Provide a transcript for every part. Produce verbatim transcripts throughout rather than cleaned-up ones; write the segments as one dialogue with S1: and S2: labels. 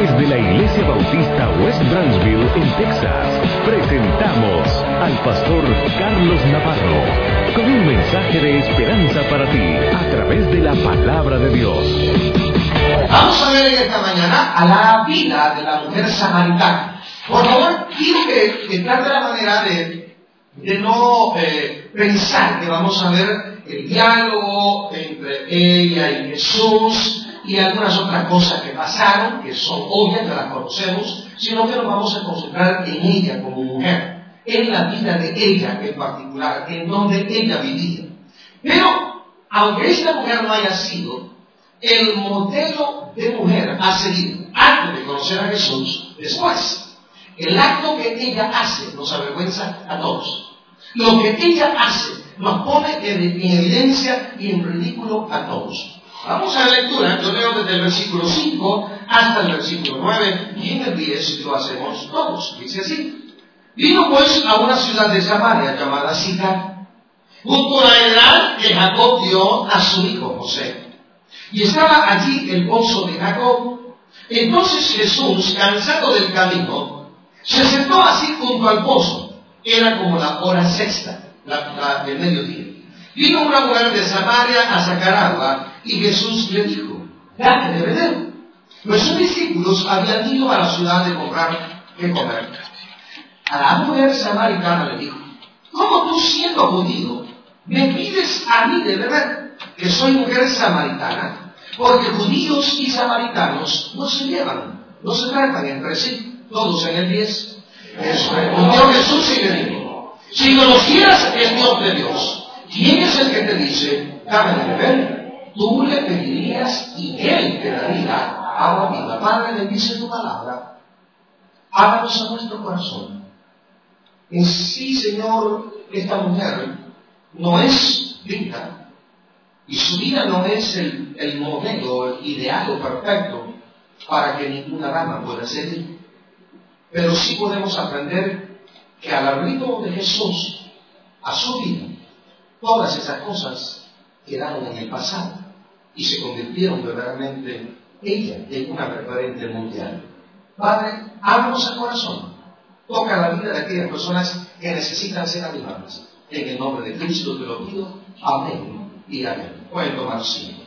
S1: Desde la Iglesia Bautista West Branchville, en Texas, presentamos al pastor Carlos Navarro con un mensaje de esperanza para ti a través de la palabra de Dios.
S2: Vamos a ver en esta mañana a la vida de la mujer samaritana. Por favor, quiero que, que trate la manera de, de no eh, pensar que vamos a ver el diálogo entre ella y Jesús y algunas otras cosas que pasaron, que son obvias, que las conocemos, sino que nos vamos a concentrar en ella como mujer, en la vida de ella en particular, en donde ella vivía. Pero, aunque esta mujer no haya sido el modelo de mujer a seguir antes de conocer a Jesús, después, el acto que ella hace nos avergüenza a todos. Lo que ella hace nos pone en evidencia y en ridículo a todos. Vamos a la lectura, yo leo desde el versículo cinco hasta el versículo nueve, y en el diez lo hacemos todos. Dice así: vino pues a una ciudad de Samaria llamada Sicar, junto a la edad que Jacob dio a su hijo José. Y estaba allí el pozo de Jacob. Entonces Jesús, cansado del camino, se sentó así junto al pozo. Era como la hora sexta, la, la del mediodía. Vino una mujer de Samaria a sacar agua, y Jesús le dijo: dame de beber. Pues sus discípulos habían ido a la ciudad de comprar qué comer. A la mujer samaritana le dijo: ¿cómo tú, siendo judío, me pides a mí de beber, que soy mujer samaritana? Porque judíos y samaritanos no se llevan, no se tratan entre sí. Todos en el diez. Respondió Jesús y le dijo: si conocieras el Dios de Dios, ¿quién es el que te dice, dame de beber? Tú le pedirías y Él te daría agua viva. Padre, bendice tu palabra. Háblanos a nuestro corazón. En sí, Señor, esta mujer no es digna, y su vida no es el, el modelo el ideal o perfecto para que ninguna dama pueda seguir. Pero sí podemos aprender que al ritmo de Jesús, a su vida, todas esas cosas quedaron en el pasado y se convirtieron verdaderamente ella en una referente mundial. Padre, ábranos el corazón, toca la vida de aquellas personas que necesitan ser animadas. En el nombre de Cristo te lo pido. Amén y amén. Pueden tomar sitio.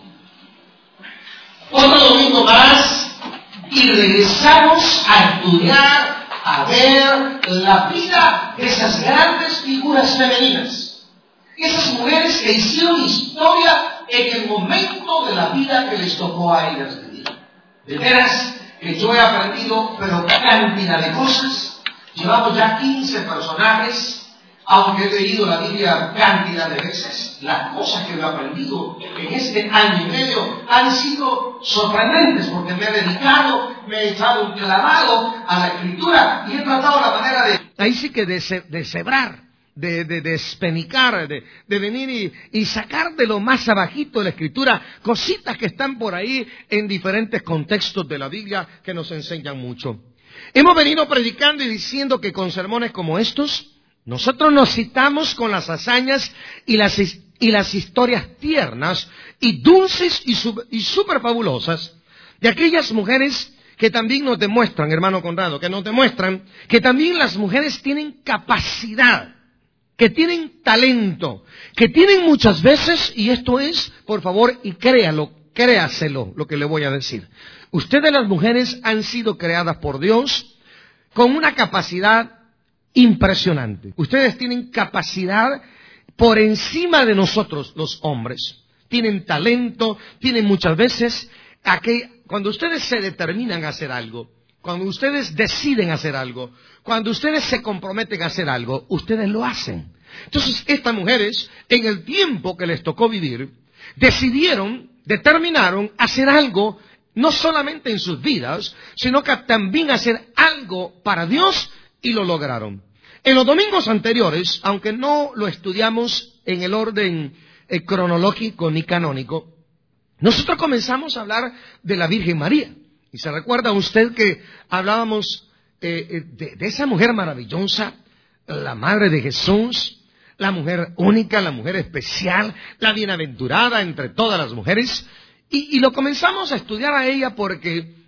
S2: Otro domingo más y regresamos a estudiar, a ver la vida de esas grandes figuras femeninas. Esas mujeres que hicieron historia en el momento de la vida que les tocó a ellas vivir. De veras que yo he aprendido, pero cantidad de cosas. Llevamos ya quince personajes, aunque he leído la Biblia cantidad de veces. Las cosas que he aprendido en este año y medio han sido sorprendentes, porque me he dedicado, me he echado un clavado a la Escritura y he tratado la manera de...
S3: Ahí sí que de, de cebrar. De, de, de despenicar, de, de venir y, y sacar de lo más abajito de la Escritura cositas que están por ahí en diferentes contextos de la Biblia que nos enseñan mucho. Hemos venido predicando y diciendo que con sermones como estos, nosotros nos citamos con las hazañas y las, y las historias tiernas y dulces y, sub, y súper fabulosas de aquellas mujeres que también nos demuestran, hermano Conrado, que nos demuestran que también las mujeres tienen capacidad, que tienen talento, que tienen muchas veces, y esto es, por favor, y créalo, créaselo lo que le voy a decir. Ustedes las mujeres han sido creadas por Dios con una capacidad impresionante. Ustedes tienen capacidad por encima de nosotros, los hombres. Tienen talento, tienen muchas veces, a que cuando ustedes se determinan a hacer algo, cuando ustedes deciden hacer algo, cuando ustedes se comprometen a hacer algo, ustedes lo hacen. Entonces, estas mujeres, en el tiempo que les tocó vivir, decidieron, determinaron hacer algo, no solamente en sus vidas, sino que también hacer algo para Dios, y lo lograron. En los domingos anteriores, aunque no lo estudiamos en el orden eh, cronológico ni canónico, nosotros comenzamos a hablar de la Virgen María. Y se recuerda usted que hablábamos eh, de, de esa mujer maravillosa, la madre de Jesús, la mujer única, la mujer especial, la bienaventurada entre todas las mujeres. Y, y lo comenzamos a estudiar a ella porque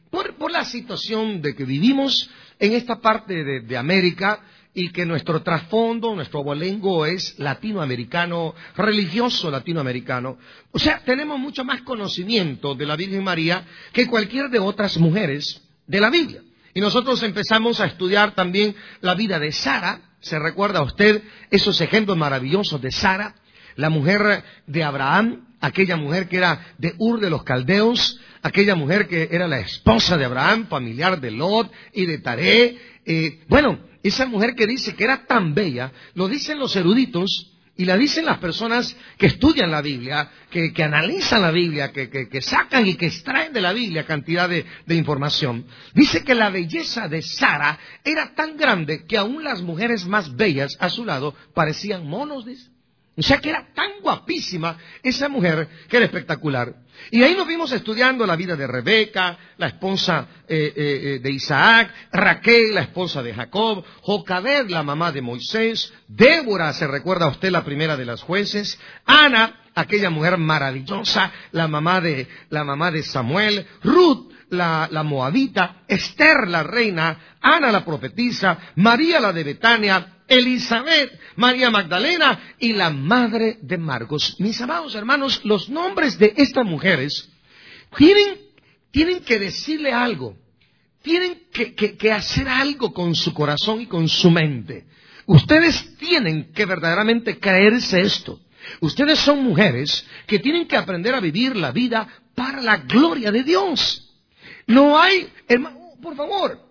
S3: por, por la situación de que vivimos en esta parte de, de América y que nuestro trasfondo, nuestro abolengo es latinoamericano, religioso latinoamericano. O sea, tenemos mucho más conocimiento de la Virgen María que cualquier de otras mujeres de la Biblia. Y nosotros empezamos a estudiar también la vida de Sara. ¿Se recuerda usted esos ejemplos maravillosos de Sara? La mujer de Abraham, aquella mujer que era de Ur de los Caldeos, aquella mujer que era la esposa de Abraham, familiar de Lot y de Taré. Eh, bueno, esa mujer que dice que era tan bella, lo dicen los eruditos y la dicen las personas que estudian la Biblia, que, que analizan la Biblia, que, que, que sacan y que extraen de la Biblia cantidad de, de información. Dice que la belleza de Sara era tan grande que aún las mujeres más bellas a su lado parecían monos, dice. O sea que era tan guapísima esa mujer que era espectacular. Y ahí nos vimos estudiando la vida de Rebeca, la esposa eh, eh, de Isaac, Raquel, la esposa de Jacob, Jocabed, la mamá de Moisés, Débora, se recuerda usted, la primera de las jueces, Ana, aquella mujer maravillosa, la mamá de, la mamá de Samuel, Ruth, la, la moabita, Esther, la reina, Ana, la profetisa, María, la de Betania, Elizabeth, María Magdalena y la madre de Marcos. Mis amados hermanos, los nombres de estas mujeres tienen, tienen que decirle algo, tienen que, que, que hacer algo con su corazón y con su mente. Ustedes tienen que verdaderamente creerse esto. Ustedes son mujeres que tienen que aprender a vivir la vida para la gloria de Dios. No hay, hermano, por favor.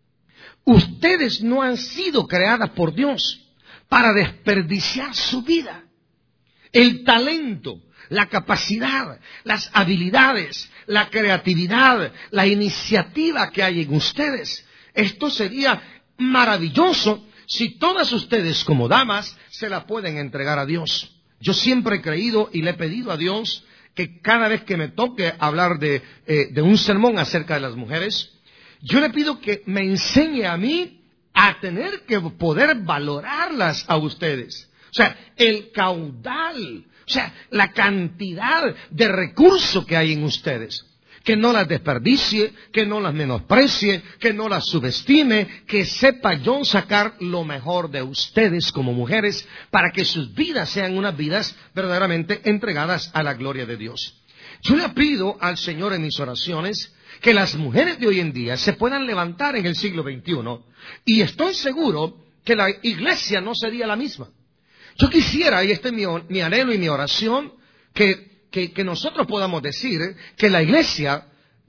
S3: Ustedes no han sido creadas por Dios para desperdiciar su vida. El talento, la capacidad, las habilidades, la creatividad, la iniciativa que hay en ustedes. Esto sería maravilloso si todas ustedes como damas se la pueden entregar a Dios. Yo siempre he creído y le he pedido a Dios que cada vez que me toque hablar de, eh, de un sermón acerca de las mujeres, yo le pido que me enseñe a mí a tener que poder valorarlas a ustedes. O sea, el caudal, o sea, la cantidad de recursos que hay en ustedes. Que no las desperdicie, que no las menosprecie, que no las subestime, que sepa yo sacar lo mejor de ustedes como mujeres para que sus vidas sean unas vidas verdaderamente entregadas a la gloria de Dios. Yo le pido al Señor en mis oraciones que las mujeres de hoy en día se puedan levantar en el siglo veintiuno y estoy seguro que la iglesia no sería la misma. Yo quisiera, y este es mi, mi anhelo y mi oración, que, que, que nosotros podamos decir que la iglesia,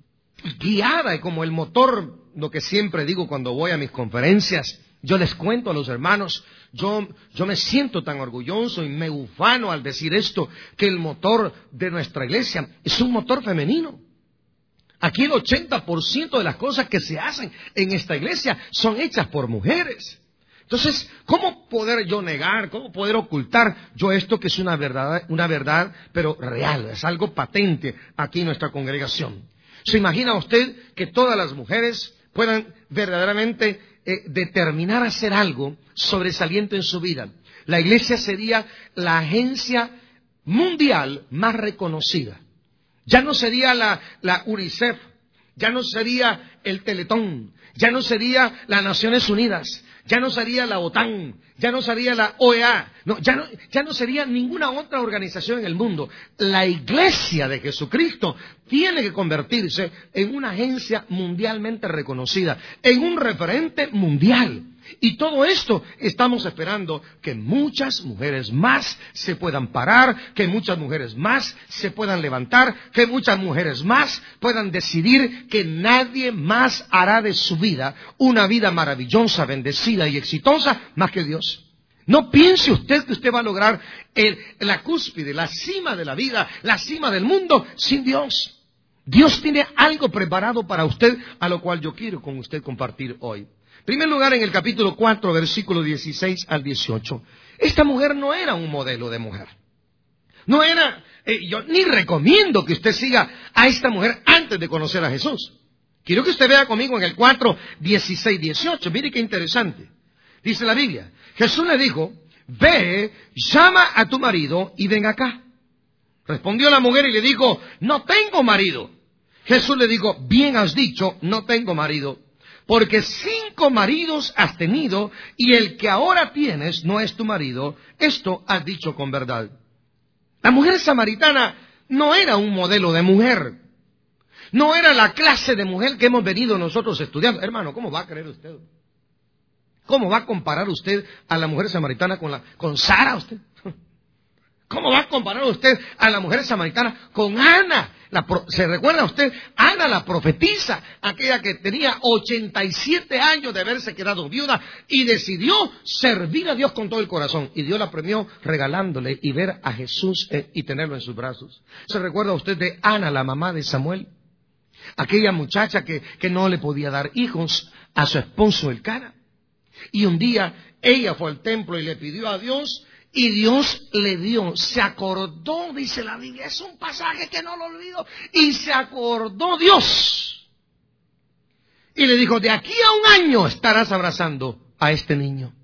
S3: guiada como el motor, lo que siempre digo cuando voy a mis conferencias, yo les cuento a los hermanos, yo, yo me siento tan orgulloso y me ufano al decir esto, que el motor de nuestra iglesia es un motor femenino. Aquí el ochenta por ciento de las cosas que se hacen en esta iglesia son hechas por mujeres. Entonces, ¿cómo poder yo negar, cómo poder ocultar yo esto que es una verdad, una verdad, pero real, es algo patente aquí en nuestra congregación? ¿Se imagina usted que todas las mujeres puedan verdaderamente eh, determinar hacer algo sobresaliente en su vida? La iglesia sería la agencia mundial más reconocida. Ya no sería la, la UNICEF, ya no sería el Teletón, ya no sería las Naciones Unidas, ya no sería la OTAN, ya no sería la O E A, no, ya, no, ya no sería ninguna otra organización en el mundo. La Iglesia de Jesucristo tiene que convertirse en una agencia mundialmente reconocida, en un referente mundial. Y todo esto estamos esperando que muchas mujeres más se puedan parar, que muchas mujeres más se puedan levantar, que muchas mujeres más puedan decidir que nadie más hará de su vida una vida maravillosa, bendecida y exitosa más que Dios. No piense usted que usted va a lograr el, la cúspide, la cima de la vida, la cima del mundo sin Dios. Dios tiene algo preparado para usted, a lo cual yo quiero con usted compartir hoy. En primer lugar, en el capítulo cuatro, versículo dieciséis al dieciocho, esta mujer no era un modelo de mujer. No era, eh, yo ni recomiendo que usted siga a esta mujer antes de conocer a Jesús. Quiero que usted vea conmigo en el cuatro, dieciséis, dieciocho. Mire qué interesante. Dice la Biblia, Jesús le dijo, ve, llama a tu marido y ven acá. Respondió la mujer y le dijo, no tengo marido. Jesús le dijo, bien has dicho, no tengo marido, porque cinco maridos has tenido y el que ahora tienes no es tu marido. Esto has dicho con verdad. La mujer samaritana no era un modelo de mujer. No era la clase de mujer que hemos venido nosotros estudiando. Hermano, ¿cómo va a creer usted? ¿Cómo va a comparar usted a la mujer samaritana con la, con Sara usted? ¿Cómo va a comparar usted a la mujer samaritana con Ana? La, ¿Se recuerda usted? Ana, la profetisa, aquella que tenía ochenta y siete años de haberse quedado viuda y decidió servir a Dios con todo el corazón. Y Dios la premió regalándole y ver a Jesús eh, y tenerlo en sus brazos. ¿Se recuerda usted de Ana, la mamá de Samuel? Aquella muchacha que, que no le podía dar hijos a su esposo Elcana. Y un día ella fue al templo y le pidió a Dios y Dios le dio, se acordó, dice la Biblia, es un pasaje que no lo olvido, y se acordó Dios. Y le dijo, de aquí a un año estarás abrazando a este niño.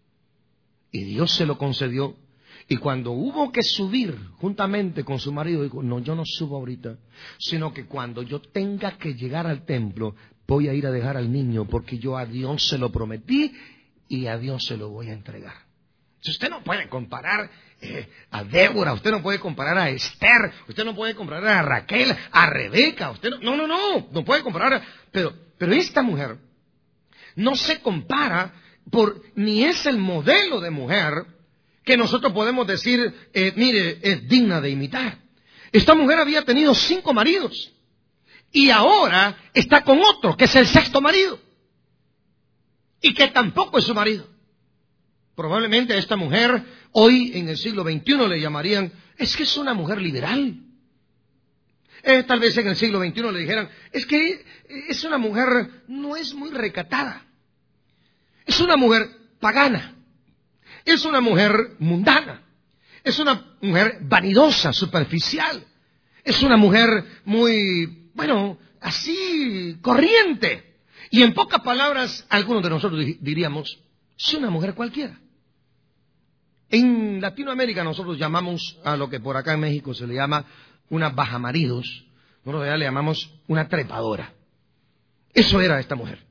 S3: Y Dios se lo concedió. Y cuando hubo que subir juntamente con su marido, dijo, no, yo no subo ahorita, sino que cuando yo tenga que llegar al templo, voy a ir a dejar al niño, porque yo a Dios se lo prometí y a Dios se lo voy a entregar. Usted no puede comparar eh, a Débora, usted no puede comparar a Esther, usted no puede comparar a Raquel, a Rebeca, usted no, no, no, no, no puede comparar, a, pero, pero esta mujer no se compara por, ni es el modelo de mujer que nosotros podemos decir, eh, mire, es digna de imitar. Esta mujer había tenido cinco maridos y ahora está con otro, que es el sexto marido, y que tampoco es su marido. Probablemente a esta mujer, hoy en el siglo veintiuno le llamarían, es que es una mujer liberal. Eh, tal vez en el siglo veintiuno le dijeran, es que es una mujer, no es muy recatada. Es una mujer pagana. Es una mujer mundana. Es una mujer vanidosa, superficial. Es una mujer muy, bueno, así, corriente. Y en pocas palabras, algunos de nosotros diríamos, es una mujer cualquiera. En Latinoamérica nosotros llamamos a lo que por acá en México se le llama una bajamaridos. Nosotros allá le llamamos una trepadora. Eso era esta mujer.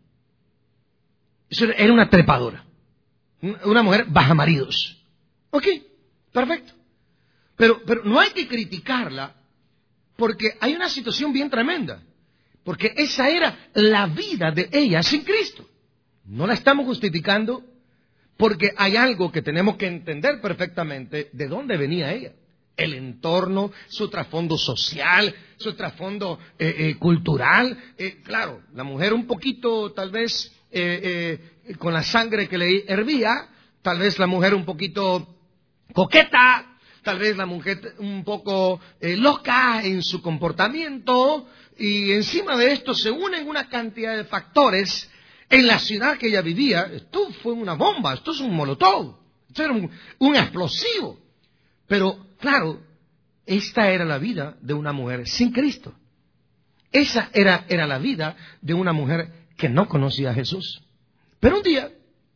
S3: Eso era una trepadora. Una mujer bajamaridos. Ok, perfecto. Pero, pero no hay que criticarla porque hay una situación bien tremenda. Porque esa era la vida de ella sin Cristo. No la estamos justificando. Porque hay algo que tenemos que entender perfectamente de dónde venía ella. El entorno, su trasfondo social, su trasfondo eh, eh, cultural. Eh, claro, la mujer un poquito tal vez eh, eh, con la sangre que le hervía, tal vez la mujer un poquito coqueta, tal vez la mujer un poco eh, loca en su comportamiento. Y encima de esto se unen una cantidad de factores. En la ciudad que ella vivía, esto fue una bomba, esto es un molotov, esto era un, un explosivo. Pero, claro, esta era la vida de una mujer sin Cristo. Esa era, era la vida de una mujer que no conocía a Jesús. Pero un día,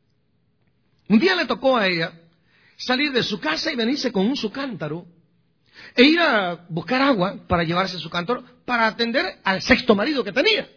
S3: un día le tocó a ella salir de su casa y venirse con un su cántaro e ir a buscar agua para llevarse su cántaro para atender al sexto marido que tenía.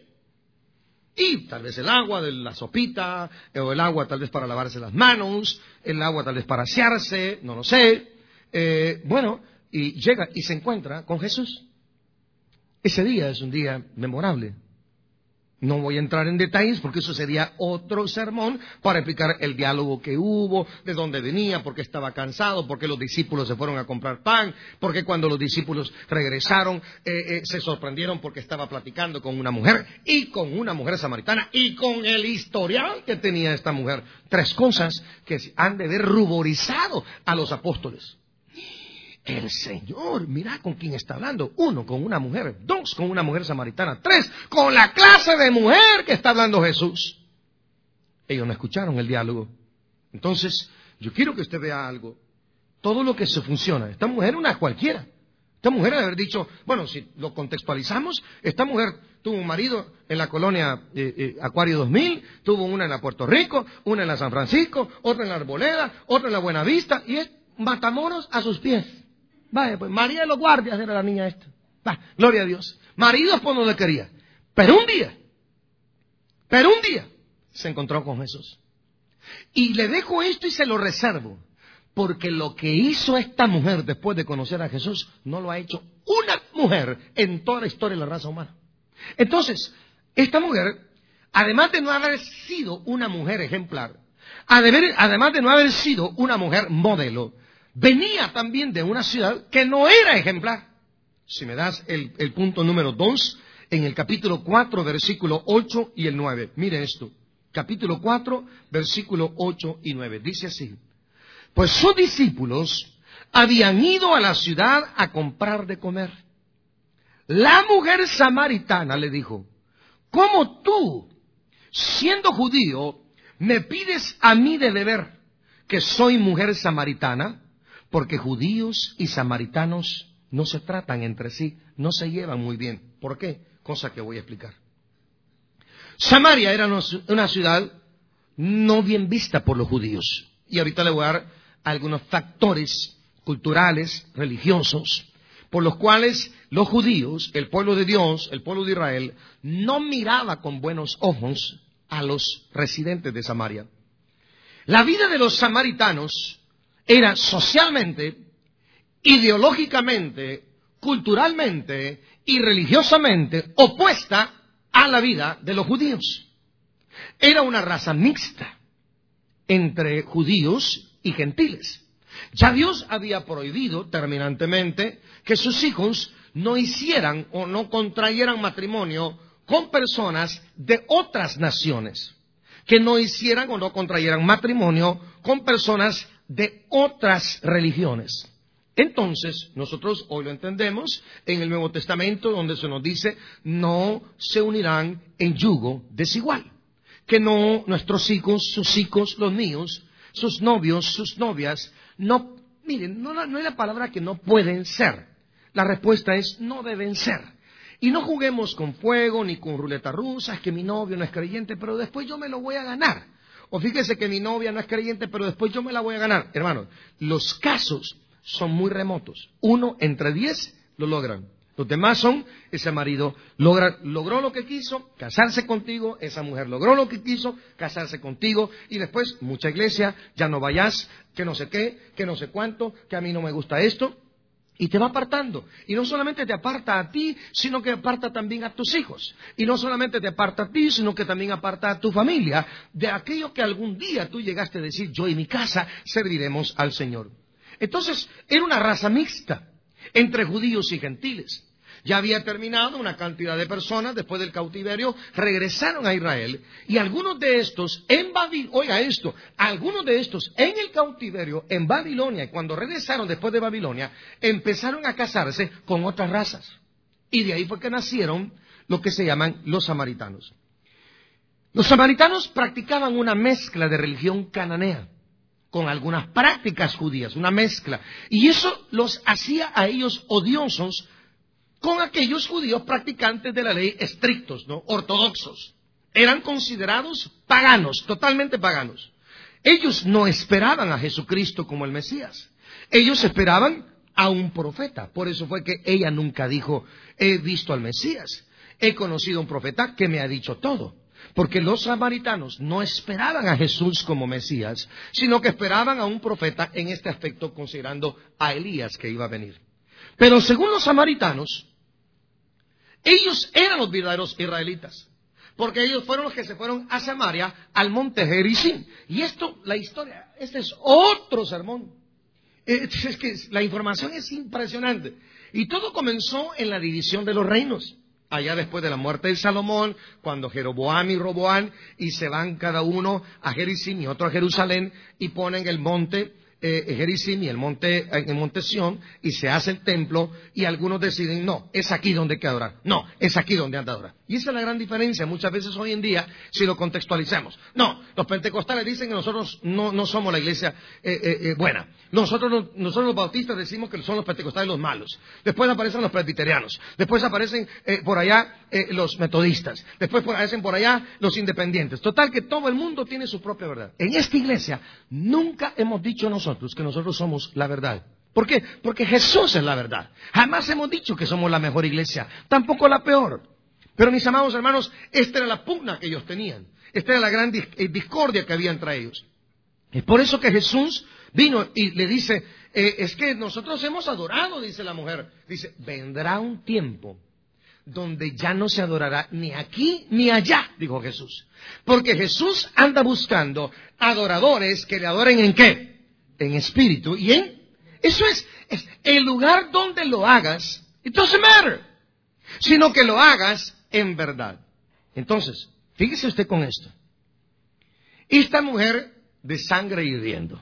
S3: Y tal vez el agua de la sopita, o el agua tal vez para lavarse las manos, el agua tal vez para asearse, no lo sé. Eh, bueno, y llega y se encuentra con Jesús. Ese día es un día memorable. No voy a entrar en detalles porque eso sería otro sermón para explicar el diálogo que hubo, de dónde venía, por qué estaba cansado, por qué los discípulos se fueron a comprar pan, por qué cuando los discípulos regresaron eh, eh, se sorprendieron porque estaba platicando con una mujer y con una mujer samaritana y con el historial que tenía esta mujer. Tres cosas que han de haber ruborizado a los apóstoles. El Señor, mira con quién está hablando. Uno, con una mujer. Dos, con una mujer samaritana. Tres, con la clase de mujer que está hablando Jesús. Ellos no escucharon el diálogo. Entonces, yo quiero que usted vea algo. Todo lo que se funciona. Esta mujer es una cualquiera. Esta mujer debe haber dicho, bueno, si lo contextualizamos, esta mujer tuvo un marido en la colonia eh, eh, Acuario dos mil, tuvo una en la Puerto Rico, una en la San Francisco, otra en la Arboleda, otra en la Buenavista, y es Matamoros a sus pies. Vaya, pues María de los Guardias era la niña esta. Va, gloria a Dios. maridos por donde quería. Pero un día, pero un día se encontró con Jesús. Y le dejo esto y se lo reservo, porque lo que hizo esta mujer después de conocer a Jesús no lo ha hecho una mujer en toda la historia de la raza humana. Entonces, esta mujer, además de no haber sido una mujer ejemplar, además de no haber sido una mujer modelo, venía también de una ciudad que no era ejemplar. Si me das el, el punto número dos, en el capítulo cuatro, versículo ocho y el nueve. Mire esto. Capítulo cuatro, versículo ocho y nueve. Dice así. Pues sus discípulos habían ido a la ciudad a comprar de comer. La mujer samaritana le dijo, ¿cómo tú, siendo judío, me pides a mí de beber, que soy mujer samaritana? Porque judíos y samaritanos no se tratan entre sí, no se llevan muy bien. ¿Por qué? Cosa que voy a explicar. Samaria era una ciudad no bien vista por los judíos. Y ahorita le voy a dar algunos factores culturales, religiosos, por los cuales los judíos, el pueblo de Dios, el pueblo de Israel, no miraba con buenos ojos a los residentes de Samaria. La vida de los samaritanos era socialmente, ideológicamente, culturalmente y religiosamente opuesta a la vida de los judíos. Era una raza mixta entre judíos y gentiles. Ya Dios había prohibido terminantemente que sus hijos no hicieran o no contrayeran matrimonio con personas de otras naciones, que no hicieran o no contrayeran matrimonio con personas de otras religiones. Entonces, nosotros hoy lo entendemos en el Nuevo Testamento, donde se nos dice, no se unirán en yugo desigual. Que no, nuestros hijos, sus hijos, los míos, sus novios, sus novias, no, miren, no, no es la palabra que no pueden ser. La respuesta es, no deben ser. Y no juguemos con fuego ni con ruleta rusa, es que mi novio no es creyente, pero después yo me lo voy a ganar. O fíjese que mi novia no es creyente, pero después yo me la voy a ganar. Hermanos, los casos son muy remotos. Uno entre diez lo logran. Los demás son, ese marido logra, logró lo que quiso, casarse contigo, esa mujer logró lo que quiso, casarse contigo, y después, mucha iglesia, ya no vayas, que no sé qué, que no sé cuánto, que a mí no me gusta esto, y te va apartando. Y no solamente te aparta a ti, sino que aparta también a tus hijos. Y no solamente te aparta a ti, sino que también aparta a tu familia, de aquello que algún día tú llegaste a decir, yo y mi casa serviremos al Señor. Entonces, era una raza mixta entre judíos y gentiles. Ya había terminado una cantidad de personas después del cautiverio, regresaron a Israel, y algunos de estos en Babilonia, oiga esto, algunos de estos en el cautiverio en Babilonia, y cuando regresaron después de Babilonia, empezaron a casarse con otras razas. Y de ahí fue que nacieron lo que se llaman los samaritanos. Los samaritanos practicaban una mezcla de religión cananea con algunas prácticas judías, una mezcla. Y eso los hacía a ellos odiosos con aquellos judíos practicantes de la ley estrictos, ¿no? Ortodoxos. Eran considerados paganos, totalmente paganos. Ellos no esperaban a Jesucristo como el Mesías. Ellos esperaban a un profeta. Por eso fue que ella nunca dijo, he visto al Mesías. He conocido a un profeta que me ha dicho todo. Porque los samaritanos no esperaban a Jesús como Mesías, sino que esperaban a un profeta en este aspecto, considerando a Elías que iba a venir. Pero según los samaritanos, ellos eran los verdaderos israelitas, porque ellos fueron los que se fueron a Samaria, al monte Gerizim. Y esto, la historia, este es otro sermón. Es que la información es impresionante. Y todo comenzó en la división de los reinos. Allá después de la muerte de Salomón, cuando Jeroboam y Roboam, y se van cada uno a Gerizim y otro a Jerusalén, y ponen el monte eh, Gerizim y el monte, en el monte Sión, y se hace el templo, y algunos deciden, no, es aquí donde hay que adorar, no, es aquí donde hay que adorar. Y esa es la gran diferencia, muchas veces hoy en día, si lo contextualizamos. No, los pentecostales dicen que nosotros no, no somos la iglesia eh, eh, eh, buena. Nosotros, no, nosotros los bautistas decimos que son los pentecostales los malos. Después aparecen los presbiterianos. Después aparecen eh, por allá eh, los metodistas. Después aparecen por allá los independientes. Total que todo el mundo tiene su propia verdad. En esta iglesia nunca hemos dicho nosotros que nosotros somos la verdad. ¿Por qué? Porque Jesús es la verdad. Jamás hemos dicho que somos la mejor iglesia, tampoco la peor. Pero mis amados hermanos, esta era la pugna que ellos tenían. Esta era la gran discordia que había entre ellos. Es por eso que Jesús vino y le dice, eh, es que nosotros hemos adorado, dice la mujer. Dice, vendrá un tiempo donde ya no se adorará ni aquí ni allá, dijo Jesús. Porque Jesús anda buscando adoradores que le adoren ¿en qué? En espíritu y en... Eso es, es el lugar donde lo hagas, it doesn't matter, sino que lo hagas en verdad. Entonces, fíjese usted con esto. Esta mujer de sangre hirviendo,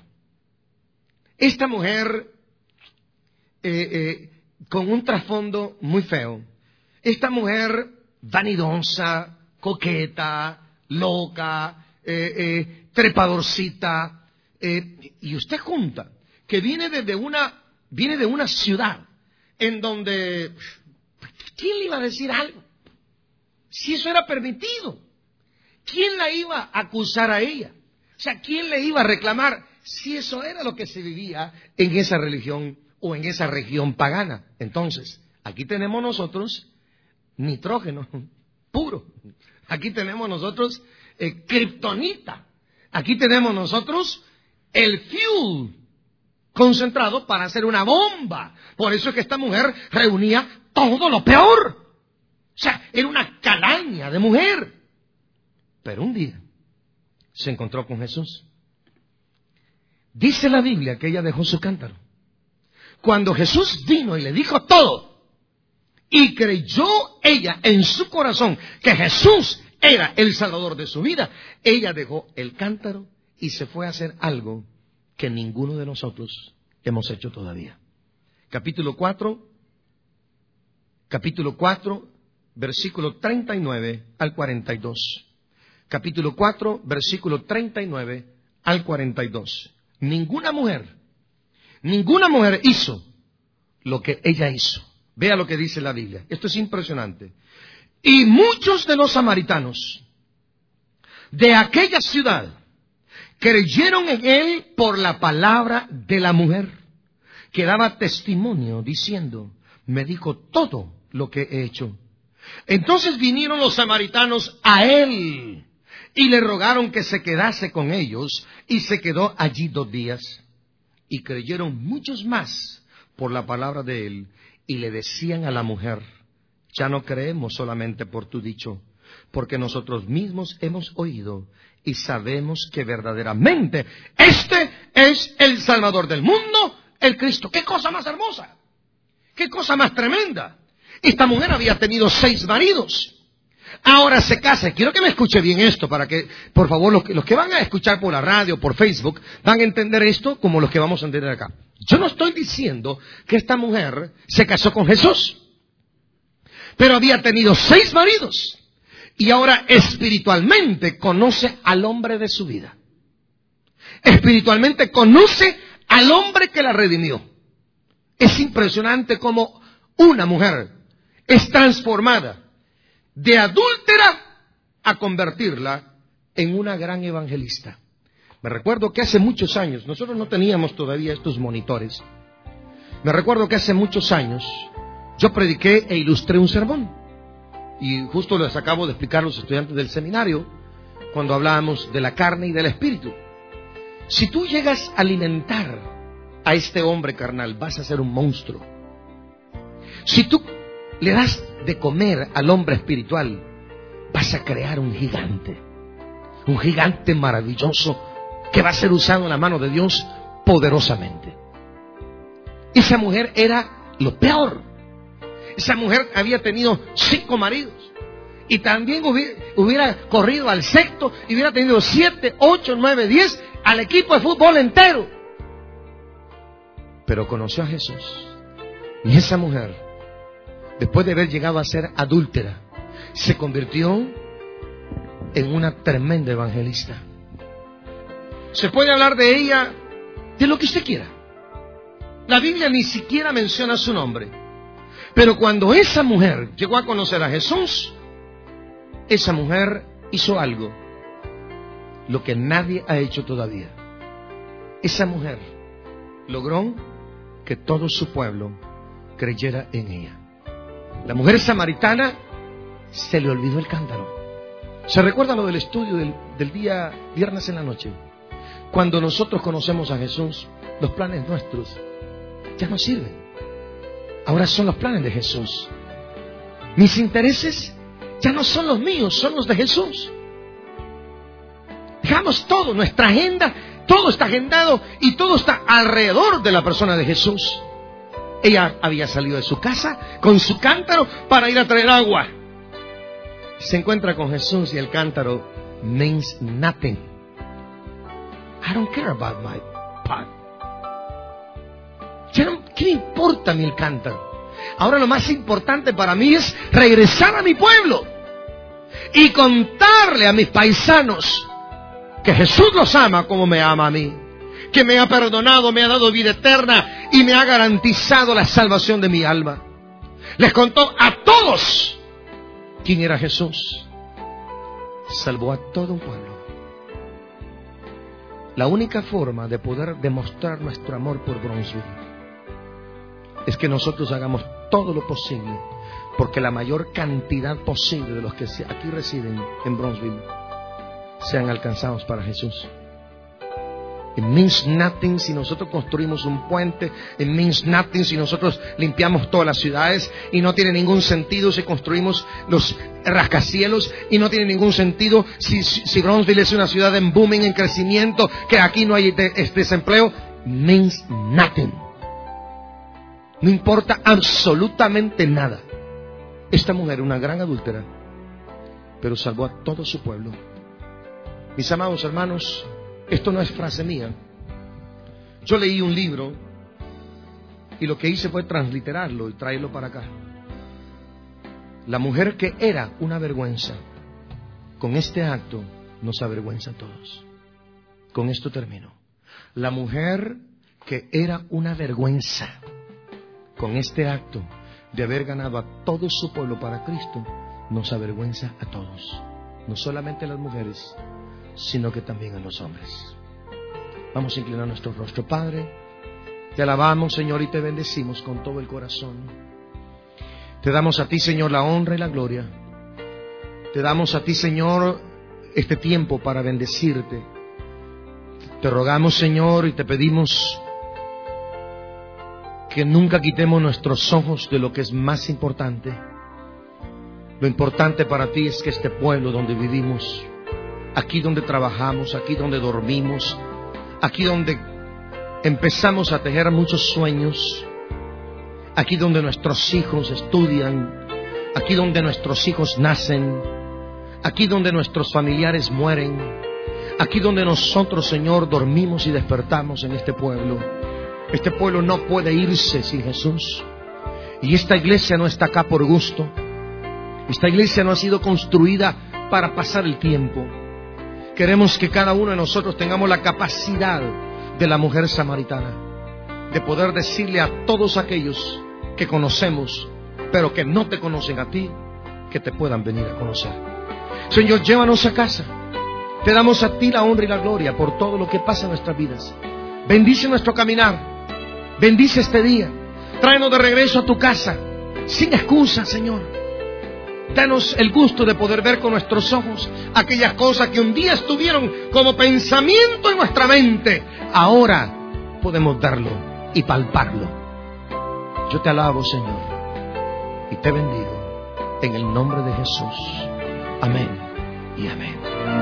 S3: esta mujer eh, eh, con un trasfondo muy feo, esta mujer vanidosa, coqueta, loca, eh, eh, trepadorcita, eh, y usted junta que viene desde una, viene de una ciudad en donde, ¿quién le iba a decir algo? Si eso era permitido, ¿quién la iba a acusar a ella? O sea, ¿quién le iba a reclamar si eso era lo que se vivía en esa religión o en esa región pagana? Entonces, aquí tenemos nosotros nitrógeno puro. Aquí tenemos nosotros eh, kriptonita. Aquí tenemos nosotros el fuel concentrado para hacer una bomba. Por eso es que esta mujer reunía todo lo peor. O sea, era una calaña de mujer. Pero un día se encontró con Jesús. Dice la Biblia que ella dejó su cántaro. Cuando Jesús vino y le dijo todo, y creyó ella en su corazón que Jesús era el salvador de su vida, ella dejó el cántaro y se fue a hacer algo que ninguno de nosotros hemos hecho todavía. Capítulo cuatro, capítulo cuatro, versículo treinta y nueve al cuarenta y dos. Capítulo cuatro, versículo treinta y nueve al cuarenta y dos. Ninguna mujer, ninguna mujer hizo lo que ella hizo. Vea lo que dice la Biblia. Esto es impresionante. Y muchos de los samaritanos de aquella ciudad creyeron en él por la palabra de la mujer, que daba testimonio diciendo, me dijo todo lo que he hecho. Entonces vinieron los samaritanos a él y le rogaron que se quedase con ellos, y se quedó allí dos días. Y creyeron muchos más por la palabra de él, y le decían a la mujer, ya no creemos solamente por tu dicho, porque nosotros mismos hemos oído y sabemos que verdaderamente este es el Salvador del mundo, el Cristo. ¡Qué cosa más hermosa! ¡Qué cosa más tremenda! Esta mujer había tenido seis maridos. Ahora se casa. Quiero que me escuche bien esto, para que, por favor, los que, los que van a escuchar por la radio, por Facebook, van a entender esto como los que vamos a entender acá. Yo no estoy diciendo que esta mujer se casó con Jesús, pero había tenido seis maridos. Y ahora espiritualmente conoce al hombre de su vida. Espiritualmente conoce al hombre que la redimió. Es impresionante cómo una mujer es transformada de adúltera a convertirla en una gran evangelista. Me recuerdo que hace muchos años, nosotros no teníamos todavía estos monitores. Me recuerdo que hace muchos años yo prediqué e ilustré un sermón. Y justo les acabo de explicar a los estudiantes del seminario cuando hablábamos de la carne y del espíritu. Si tú llegas a alimentar a este hombre carnal, vas a ser un monstruo. Si tú le das de comer al hombre espiritual, vas a crear un gigante. Un gigante maravilloso que va a ser usado en la mano de Dios poderosamente. Esa mujer era lo peor. Esa mujer había tenido cinco maridos. Y también hubiera, hubiera corrido al sexto y hubiera tenido siete, ocho, nueve, diez al equipo de fútbol entero. Pero conoció a Jesús. Y esa mujer, después de haber llegado a ser adúltera, se convirtió en una tremenda evangelista. Se puede hablar de ella de lo que usted quiera. La Biblia ni siquiera menciona su nombre. Pero cuando esa mujer llegó a conocer a Jesús, esa mujer hizo algo, lo que nadie ha hecho todavía. Esa mujer logró que todo su pueblo creyera en ella. La mujer samaritana se le olvidó el cántaro. ¿Se recuerda lo del estudio del, del día viernes en la noche? Cuando nosotros conocemos a Jesús, los planes nuestros ya no sirven. Ahora son los planes de Jesús. Mis intereses ya no son los míos, son los de Jesús. Dejamos todo, nuestra agenda, todo está agendado y todo está alrededor de la persona de Jesús. Ella había salido de su casa con su cántaro para ir a traer agua. Se encuentra con Jesús y el cántaro means nothing. I don't care about my pot. ¿Qué me importa a mí el cántaro? Ahora lo más importante para mí es regresar a mi pueblo y contarle a mis paisanos que Jesús los ama como me ama a mí, que me ha perdonado, me ha dado vida eterna y me ha garantizado la salvación de mi alma. Les contó a todos quién era Jesús. Salvó a todo un pueblo. La única forma de poder demostrar nuestro amor por Bronzeville es que nosotros hagamos todo lo posible porque la mayor cantidad posible de los que aquí residen en Bronzeville sean alcanzados para Jesús. It means nothing si nosotros construimos un puente. It means nothing si nosotros limpiamos todas las ciudades. Y no tiene ningún sentido si construimos los rascacielos. Y no tiene ningún sentido si, si Bronzeville es una ciudad en booming, en crecimiento, que aquí no hay de, es desempleo. It means nothing. No importa absolutamente nada. Esta mujer, una gran adúltera, pero salvó a todo su pueblo. Mis amados hermanos, esto no es frase mía. Yo leí un libro y lo que hice fue transliterarlo y traerlo para acá. La mujer que era una vergüenza, con este acto nos avergüenza a todos. Con esto termino. La mujer que era una vergüenza, con este acto de haber ganado a todo su pueblo para Cristo, nos avergüenza a todos. No solamente a las mujeres, sino que también a los hombres. Vamos a inclinar nuestro rostro. Padre, te alabamos, Señor, y te bendecimos con todo el corazón. Te damos a ti, Señor, la honra y la gloria. Te damos a ti, Señor, este tiempo para bendecirte. Te rogamos, Señor, y te pedimos que nunca quitemos nuestros ojos de lo que es más importante. Lo importante para ti es que este pueblo donde vivimos, aquí donde trabajamos, aquí donde dormimos, aquí donde empezamos a tejer muchos sueños, aquí donde nuestros hijos estudian, aquí donde nuestros hijos nacen, aquí donde nuestros familiares mueren, aquí donde nosotros, Señor, dormimos y despertamos en este pueblo. Este pueblo no puede irse sin Jesús. Y esta iglesia no está acá por gusto. Esta iglesia no ha sido construida para pasar el tiempo. Queremos que cada uno de nosotros tengamos la capacidad de la mujer samaritana, de poder decirle a todos aquellos que conocemos, pero que no te conocen a ti, que te puedan venir a conocer. Señor, llévanos a casa. Te damos a ti la honra y la gloria por todo lo que pasa en nuestras vidas. Bendice nuestro caminar. Bendice este día. Tráenos de regreso a tu casa, sin excusa, Señor. Danos el gusto de poder ver con nuestros ojos aquellas cosas que un día estuvieron como pensamiento en nuestra mente. Ahora podemos verlo y palparlo. Yo te alabo, Señor, y te bendigo en el nombre de Jesús. Amén y amén.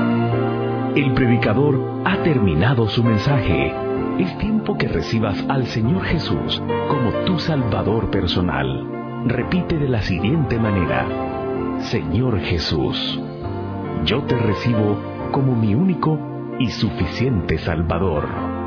S1: El predicador ha terminado su mensaje. Es tiempo que recibas al Señor Jesús como tu Salvador personal. Repite de la siguiente manera: Señor Jesús, yo te recibo como mi único y suficiente Salvador.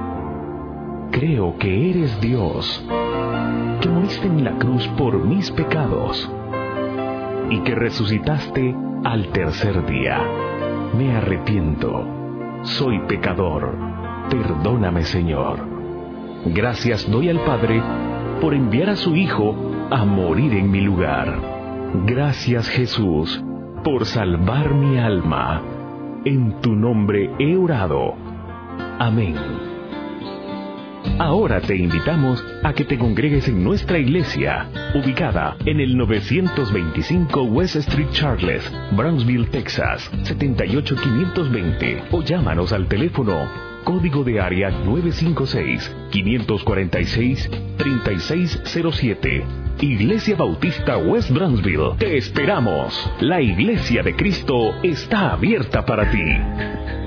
S1: Creo que eres Dios, que moriste en la cruz por mis pecados y que resucitaste al tercer día. Me arrepiento, soy pecador. Perdóname, Señor. Gracias doy al Padre por enviar a su Hijo a morir en mi lugar. Gracias, Jesús, por salvar mi alma. En tu nombre he orado. Amén. Ahora te invitamos a que te congregues en nuestra iglesia, ubicada en el novecientos veinticinco West Street Charles, Brownsville, Texas, setenta y ocho quinientos veinte, o llámanos al teléfono código de área nueve cinco seis, cinco cuatro seis, tres seis cero siete. Iglesia Bautista West Brownsville. Te esperamos. La Iglesia de Cristo está abierta para ti.